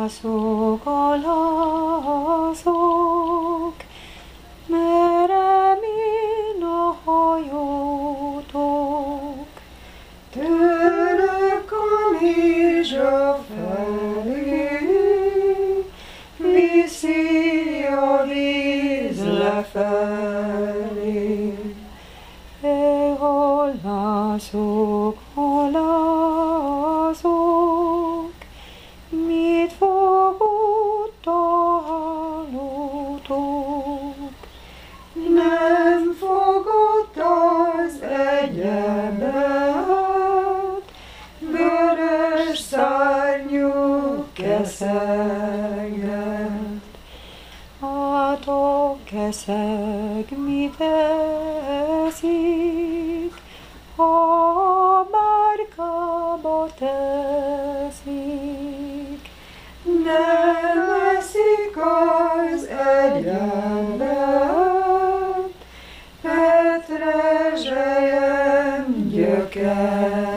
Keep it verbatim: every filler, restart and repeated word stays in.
Halászok, halászok, merre min a hajótok? Tőlük a Mizsa felé, viszi a víz lefelé. E halászok, halászok, mit fogott a hálótok? Nem fogott az egyebet, vörös szárnyú keszeget. Hát a keszeg mit eszik, ha a bárkába teszik? Nem eszik az egyebet, petrezselyem gyöker.